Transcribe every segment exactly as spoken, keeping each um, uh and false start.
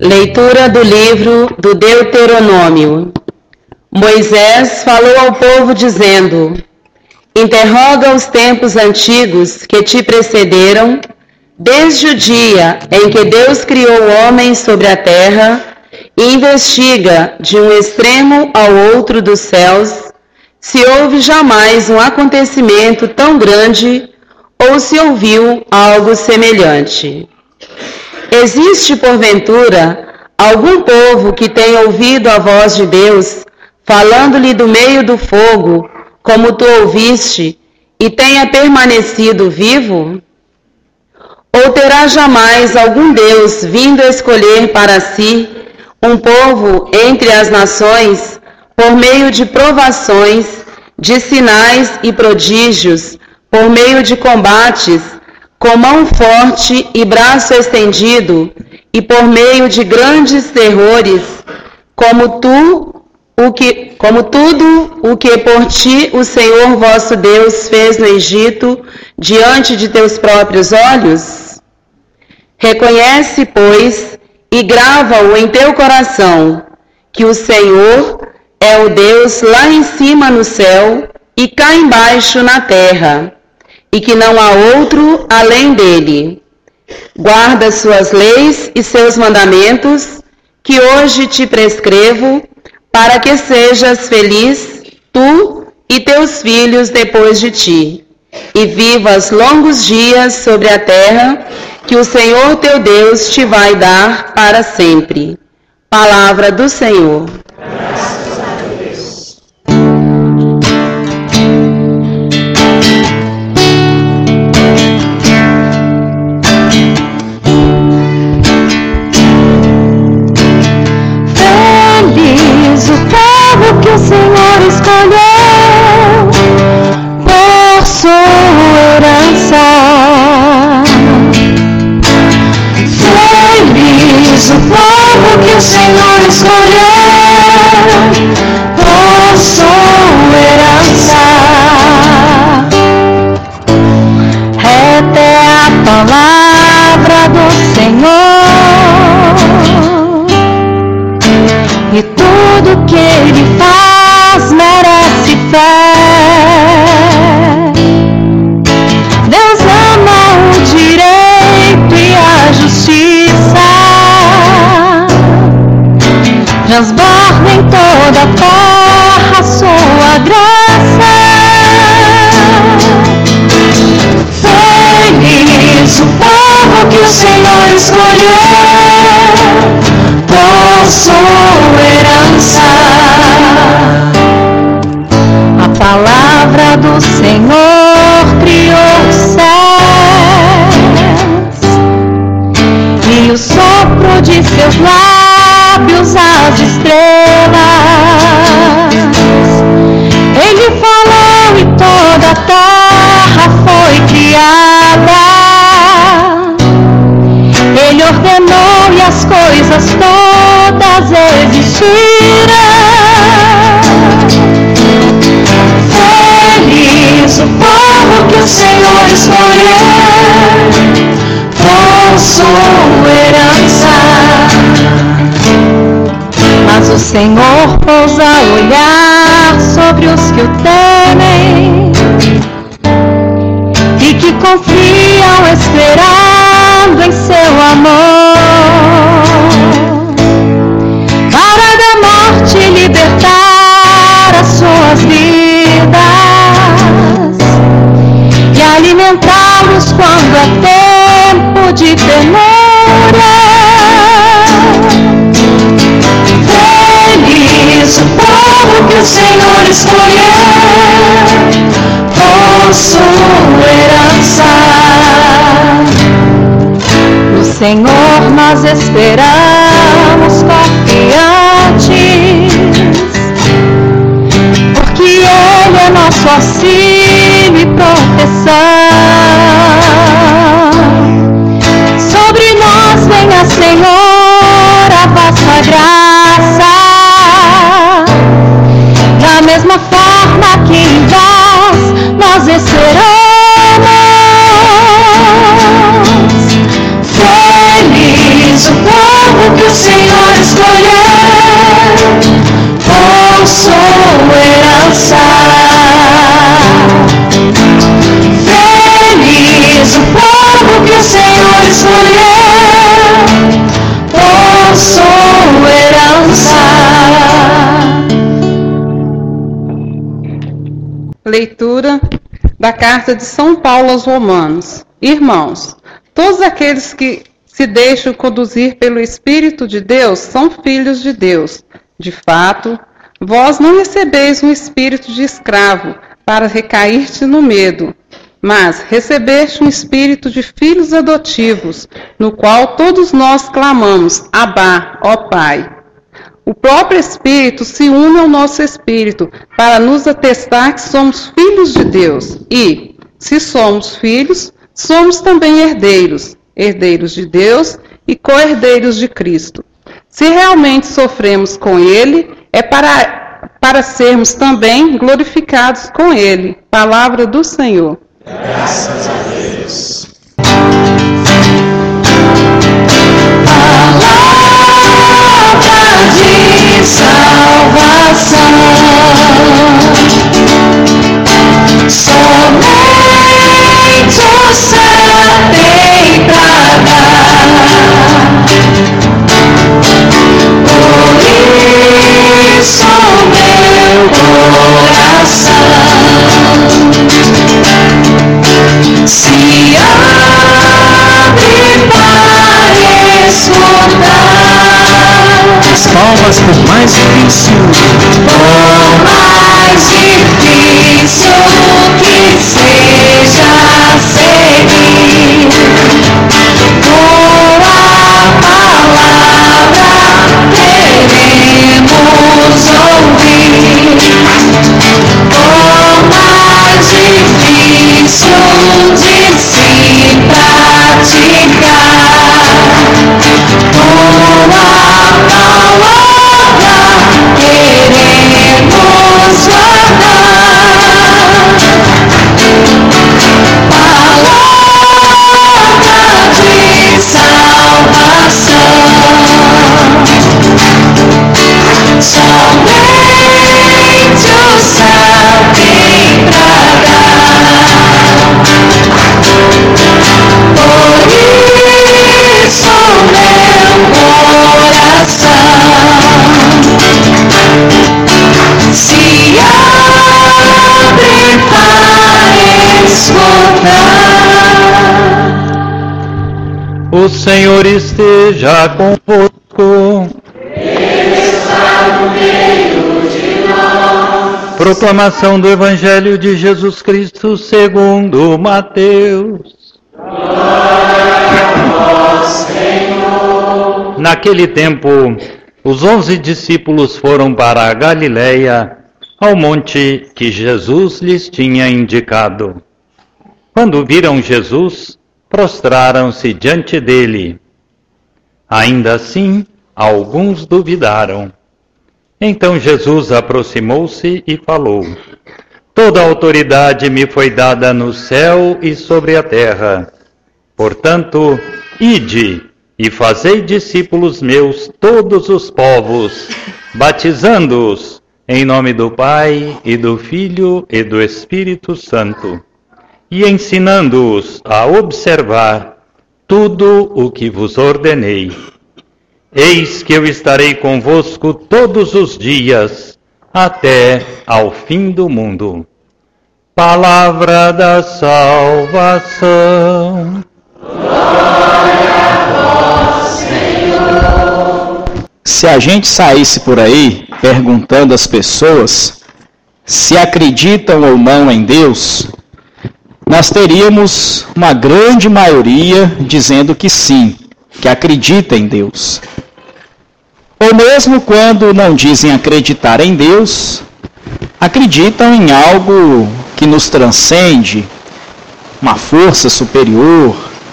Leitura do livro do Deuteronômio. Moisés falou ao povo dizendo: interroga os tempos antigos que te precederam, desde o dia em que Deus criou o homem sobre a terra, e investiga de um extremo ao outro dos céus, se houve jamais um acontecimento tão grande, ou se ouviu algo semelhante. Existe, porventura, algum povo que tenha ouvido a voz de Deus, falando-lhe do meio do fogo, como tu ouviste, e tenha permanecido vivo? Ou terá jamais algum Deus vindo escolher para si um povo entre as nações, por meio de provações, de sinais e prodígios, por meio de combates, com mão forte e braço estendido, e por meio de grandes terrores, como tu, o que, como tudo o que por ti o Senhor vosso Deus fez no Egito, diante de teus próprios olhos? Reconhece, pois, e grava-o em teu coração, que o Senhor é o Deus lá em cima no céu e cá embaixo na terra, e que não há outro além dele. Guarda suas leis e seus mandamentos, que hoje te prescrevo, para que sejas feliz, tu e teus filhos depois de ti, e vivas longos dias sobre a terra, que o Senhor teu Deus te vai dar para sempre. Palavra do Senhor. Graças a Deus. Feliz o povo que o Senhor escolheu por sua herança. Feliz o povo que o Senhor escolheu por sua herança. Esta é a palavra do Senhor, e tudo que Ele faz merece fé. Deus ama o direito e a justiça, transborda em toda a terra a sua graça. Feliz o povo que o Senhor escolheu por sua herança. A palavra do Senhor criou os céus, e o sopro de seus lábios as estrelas. Ele falou e toda a terra foi criada. Ele ordenou e as coisas todas existiram. Feliz o povo que o Senhor escolheu por sua herança. Mas o Senhor pousa olhar sobre os que o temem e que confiam esperando em seu amor, para da morte libertar as suas vidas e alimentá-los quando é tempo de ternura. Feliz o povo que o Senhor escolheu por sua herança. No Senhor nós esperamos confiantes, porque Ele é nosso auxílio e proteção. Sobre nós venha, Senhor, a vossa graça, da mesma forma que em vós nós esperamos. Feliz o povo povo que o Senhor escolheu, posso herança. Feliz o povo que o Senhor escolheu, posso herança. Leitura da carta de São Paulo aos Romanos. Irmãos, todos aqueles que se deixam conduzir pelo Espírito de Deus são filhos de Deus. De fato, vós não recebeis um espírito de escravo para recair-te no medo, mas recebeste um espírito de filhos adotivos, no qual todos nós clamamos, Abá, ó Pai. O próprio Espírito se une ao nosso espírito para nos atestar que somos filhos de Deus. E, se somos filhos, somos também herdeiros, herdeiros de Deus e co-herdeiros de Cristo. Se realmente sofremos com Ele, é para, para sermos também glorificados com Ele. Palavra do Senhor. Graças a Deus. De salvação, somente o céu tem pra dar. Por isso meu coração se abre para escutar. As palmas por mais difícil, por mais difícil que seja seguir tua palavra, queremos ouvir. Por mais difícil de se praticar tua palavra, queremos guardar. Palavra de salvação, somente o céu tem pra dar. Por isso meu coração se abre para escutar. o Senhor esteja convosco. Ele está no meio de nós. Proclamação do Evangelho de Jesus Cristo segundo Mateus. Glória a vós, Senhor. Naquele tempo, os onze discípulos foram para a Galileia, ao monte que Jesus lhes tinha indicado. Quando viram Jesus, prostraram-se diante dele. Ainda assim, alguns duvidaram. Então Jesus aproximou-se e falou: Toda a autoridade me foi dada no céu e sobre a terra. Portanto, ide e fazei discípulos meus todos os povos, batizando-os em nome do Pai e do Filho e do Espírito Santo, e ensinando-os a observar tudo o que vos ordenei. Eis que eu estarei convosco todos os dias, até ao fim do mundo. Palavra da salvação. Glória a vós, Senhor. Se a gente saísse por aí perguntando às pessoas se acreditam ou não em Deus, nós teríamos uma grande maioria dizendo que sim, que acredita em Deus. Ou mesmo quando não dizem acreditar em Deus, acreditam em algo que nos transcende, uma força superior,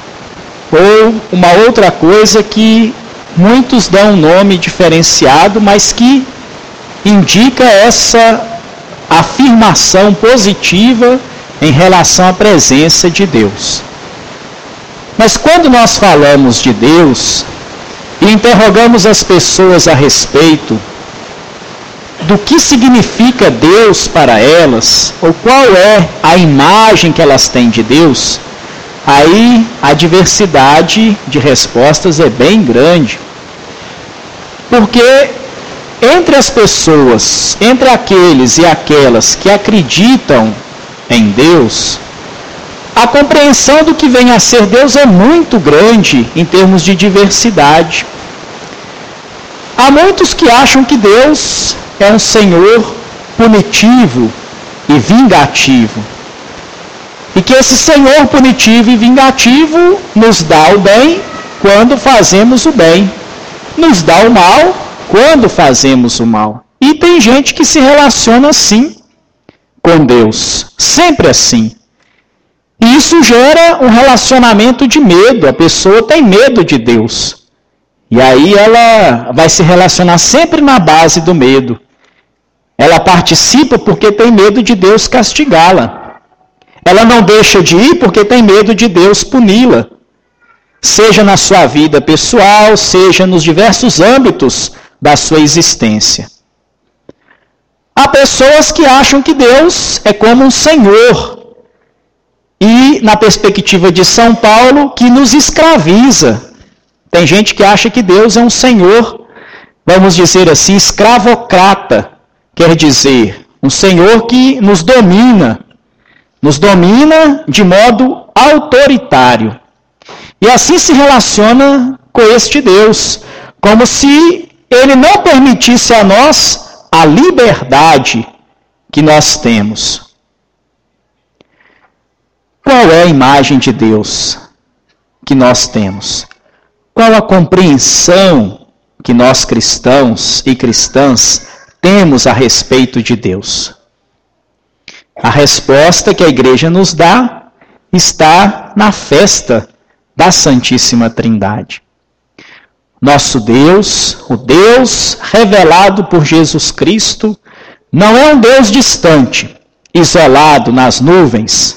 ou uma outra coisa que muitos dão um nome diferenciado, mas que indica essa afirmação positiva em relação à presença de Deus. Mas quando nós falamos de Deus, e interrogamos as pessoas a respeito do que significa Deus para elas, ou qual é a imagem que elas têm de Deus, aí a diversidade de respostas é bem grande. Porque entre as pessoas, entre aqueles e aquelas que acreditam em Deus, a compreensão do que vem a ser Deus é muito grande em termos de diversidade. Há muitos que acham que Deus é um Senhor punitivo e vingativo. E que esse Senhor punitivo e vingativo nos dá o bem quando fazemos o bem. Nos dá o mal quando fazemos o mal. E tem gente que se relaciona assim com Deus. Sempre assim. E isso gera um relacionamento de medo. A pessoa tem medo de Deus. E aí ela vai se relacionar sempre na base do medo. Ela participa porque tem medo de Deus castigá-la. Ela não deixa de ir porque tem medo de Deus puni-la. Seja na sua vida pessoal, seja nos diversos âmbitos da sua existência. Há pessoas que acham que Deus é como um Senhor. E, na perspectiva de São Paulo, que nos escraviza. Tem gente que acha que Deus é um Senhor, vamos dizer assim, escravocrata. Quer dizer, um Senhor que nos domina. Nos domina de modo autoritário. E assim se relaciona com este Deus, como se Ele não permitisse a nós a liberdade que nós temos. Qual é a imagem de Deus que nós temos? Qual a compreensão que nós cristãos e cristãs temos a respeito de Deus? A resposta que a igreja nos dá está na festa da Santíssima Trindade. Nosso Deus, o Deus revelado por Jesus Cristo, não é um Deus distante, isolado nas nuvens,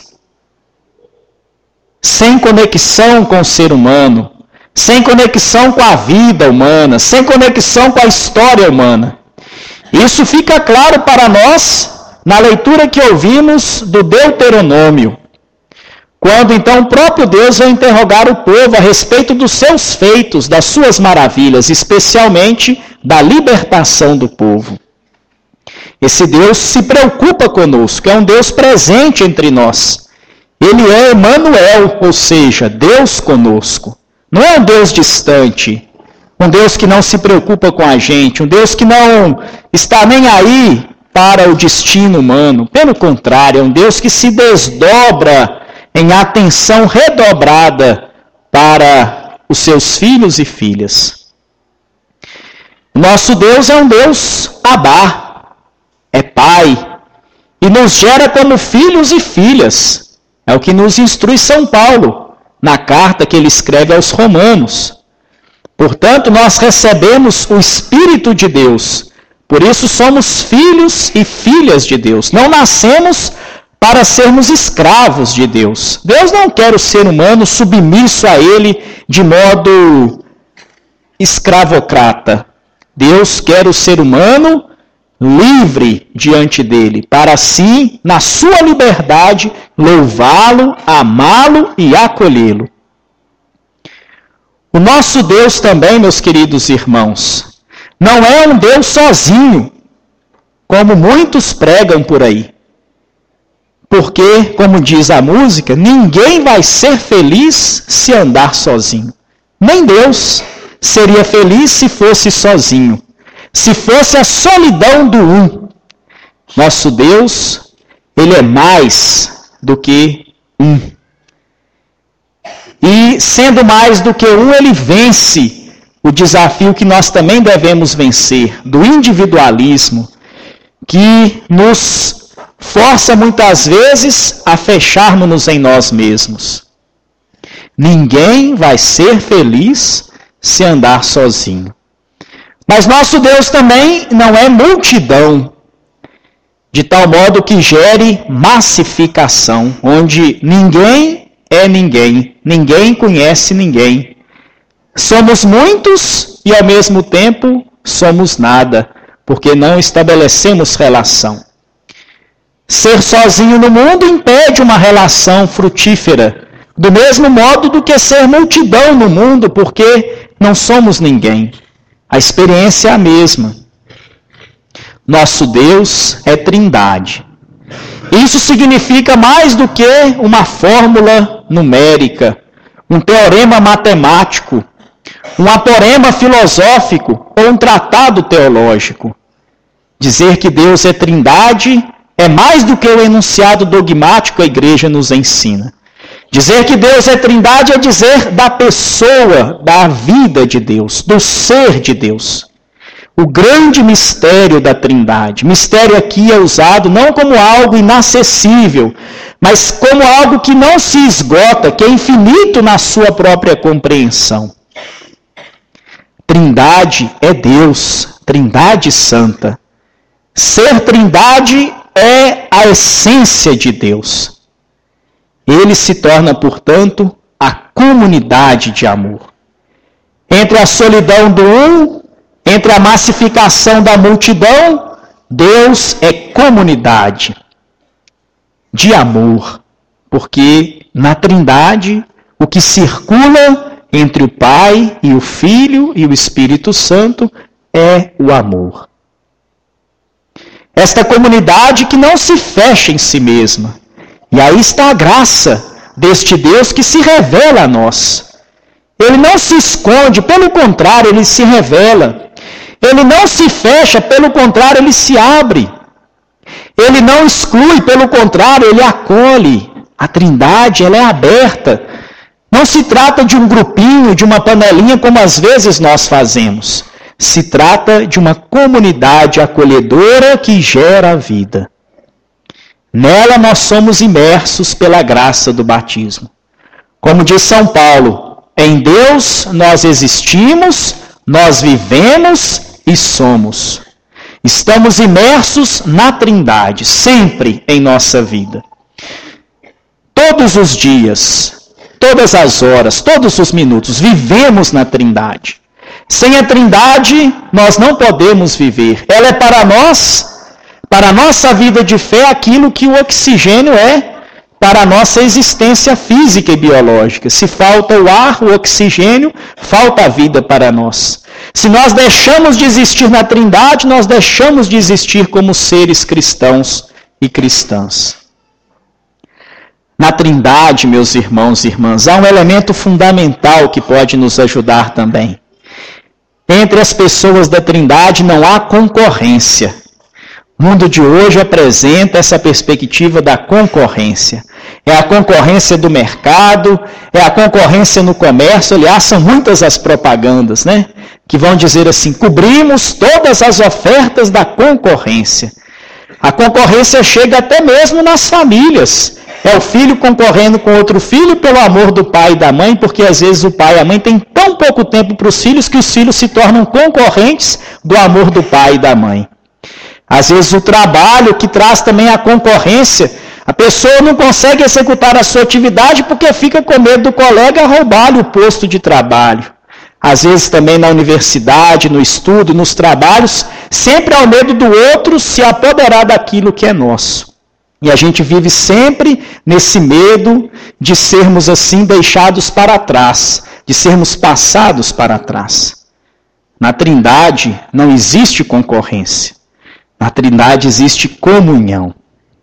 sem conexão com o ser humano, sem conexão com a vida humana, sem conexão com a história humana. Isso fica claro para nós na leitura que ouvimos do Deuteronômio, quando então o próprio Deus vai interrogar o povo a respeito dos seus feitos, das suas maravilhas, especialmente da libertação do povo. Esse Deus se preocupa conosco, é um Deus presente entre nós. Ele é Emmanuel, ou seja, Deus conosco. Não é um Deus distante, um Deus que não se preocupa com a gente, um Deus que não está nem aí para o destino humano. Pelo contrário, é um Deus que se desdobra em atenção redobrada para os seus filhos e filhas. Nosso Deus é um Deus Abá, é Pai, e nos gera como filhos e filhas. É o que nos instrui São Paulo, na carta que ele escreve aos Romanos. Portanto, nós recebemos o Espírito de Deus, por isso somos filhos e filhas de Deus. Não nascemos para sermos escravos de Deus. Deus não quer o ser humano submisso a Ele de modo escravocrata. Deus quer o ser humano livre diante dele, para assim, na sua liberdade, louvá-lo, amá-lo e acolhê-lo. O nosso Deus também, meus queridos irmãos, não é um Deus sozinho, como muitos pregam por aí. Porque, como diz a música, ninguém vai ser feliz se andar sozinho. Nem Deus seria feliz se fosse sozinho. Se fosse a solidão do um. Nosso Deus, Ele é mais do que um. E, sendo mais do que um, Ele vence o desafio que nós também devemos vencer, do individualismo, que nos força muitas vezes a fecharmos-nos em nós mesmos. Ninguém vai ser feliz se andar sozinho. Mas nosso Deus também não é multidão, de tal modo que gere massificação, onde ninguém é ninguém, ninguém conhece ninguém. Somos muitos e, ao mesmo tempo, somos nada, porque não estabelecemos relação. Ser sozinho no mundo impede uma relação frutífera, do mesmo modo do que ser multidão no mundo, porque não somos ninguém. A experiência é a mesma. Nosso Deus é Trindade. Isso significa mais do que uma fórmula numérica, um teorema matemático, um aporema filosófico ou um tratado teológico. Dizer que Deus é Trindade é mais do que o enunciado dogmático que a igreja nos ensina. Dizer que Deus é Trindade é dizer da pessoa, da vida de Deus, do ser de Deus. O grande mistério da Trindade. Mistério aqui é usado não como algo inacessível, mas como algo que não se esgota, que é infinito na sua própria compreensão. Trindade é Deus, Trindade Santa. Ser Trindade é a essência de Deus. Ele se torna, portanto, a comunidade de amor. Entre a solidão do um, entre a massificação da multidão, Deus é comunidade de amor. Porque na Trindade, o que circula entre o Pai e o Filho e o Espírito Santo é o amor. Esta comunidade que não se fecha em si mesma. E aí está a graça deste Deus que se revela a nós. Ele não se esconde, pelo contrário, ele se revela. Ele não se fecha, pelo contrário, ele se abre. Ele não exclui, pelo contrário, ele acolhe. A Trindade, ela é aberta. Não se trata de um grupinho, de uma panelinha, como às vezes nós fazemos. Se trata de uma comunidade acolhedora que gera a vida. Nela nós somos imersos pela graça do batismo. Como diz São Paulo, em Deus nós existimos, nós vivemos e somos. Estamos imersos na Trindade, sempre em nossa vida. Todos os dias, todas as horas, todos os minutos, vivemos na Trindade. Sem a Trindade, nós não podemos viver. Ela é para nós, para a nossa vida de fé, aquilo que o oxigênio é para a nossa existência física e biológica. Se falta o ar, o oxigênio, falta a vida para nós. Se nós deixamos de existir na Trindade, nós deixamos de existir como seres cristãos e cristãs. Na Trindade, meus irmãos e irmãs, há um elemento fundamental que pode nos ajudar também. Entre as pessoas da Trindade não há concorrência. O mundo de hoje apresenta essa perspectiva da concorrência. É a concorrência do mercado, é a concorrência no comércio. Aliás, são muitas as propagandas, né? Que vão dizer assim, cobrimos todas as ofertas da concorrência. A concorrência chega até mesmo nas famílias. É o filho concorrendo com outro filho pelo amor do pai e da mãe, porque às vezes o pai e a mãe têm tão pouco tempo para os filhos que os filhos se tornam concorrentes do amor do pai e da mãe. Às vezes o trabalho que traz também a concorrência, a pessoa não consegue executar a sua atividade porque fica com medo do colega roubar-lhe o posto de trabalho. Às vezes também na universidade, no estudo, nos trabalhos, sempre ao medo do outro se apoderar daquilo que é nosso. E a gente vive sempre nesse medo de sermos assim deixados para trás, de sermos passados para trás. Na Trindade não existe concorrência. Na Trindade existe comunhão.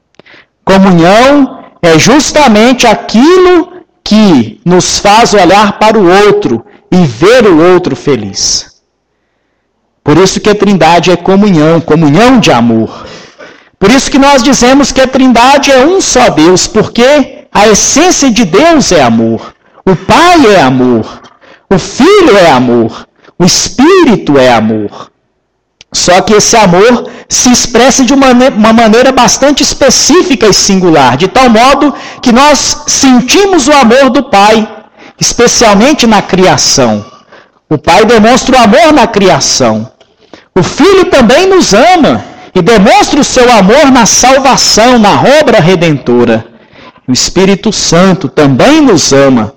Comunhão é justamente aquilo que nos faz olhar para o outro e ver o outro feliz. Por isso que a Trindade é comunhão, comunhão de amor. Por isso que nós dizemos que a Trindade é um só Deus, porque a essência de Deus é amor. O Pai é amor, o Filho é amor, o Espírito é amor. Só que esse amor se expressa de uma, uma maneira bastante específica e singular, de tal modo que nós sentimos o amor do Pai, especialmente na criação. O Pai demonstra o amor na criação. O Filho também nos ama e demonstra o seu amor na salvação, na obra redentora. O Espírito Santo também nos ama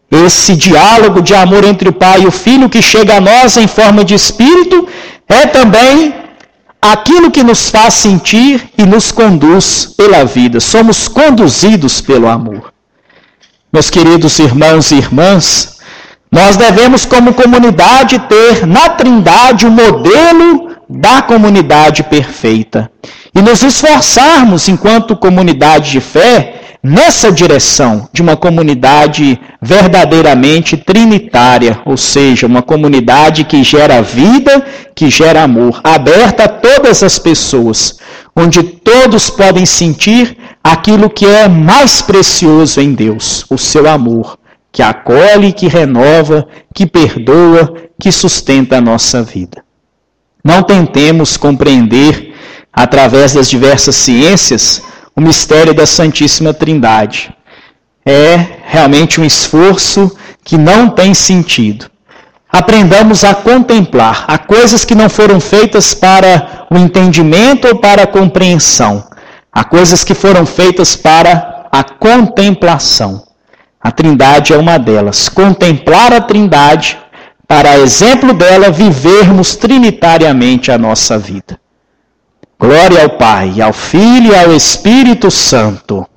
Esse diálogo de amor entre o Pai e o Filho que chega a nós em forma de Espírito é também aquilo que nos faz sentir e nos conduz pela vida. Somos conduzidos pelo amor. Meus queridos irmãos e irmãs, nós devemos como comunidade ter na Trindade o modelo da comunidade perfeita e nos esforçarmos enquanto comunidade de fé nessa direção de uma comunidade verdadeiramente trinitária, ou seja, uma comunidade que gera vida, que gera amor, aberta a todas as pessoas, onde todos podem sentir aquilo que é mais precioso em Deus, o seu amor, que acolhe, que renova, que perdoa, que sustenta a nossa vida. Não tentemos compreender, através das diversas ciências, o mistério da Santíssima Trindade. É realmente um esforço que não tem sentido. Aprendamos a contemplar. Há coisas que não foram feitas para o entendimento ou para a compreensão. Há coisas que foram feitas para a contemplação. A Trindade é uma delas. Contemplar a Trindade, para a exemplo dela, vivermos trinitariamente a nossa vida. Glória ao Pai, ao Filho e ao Espírito Santo.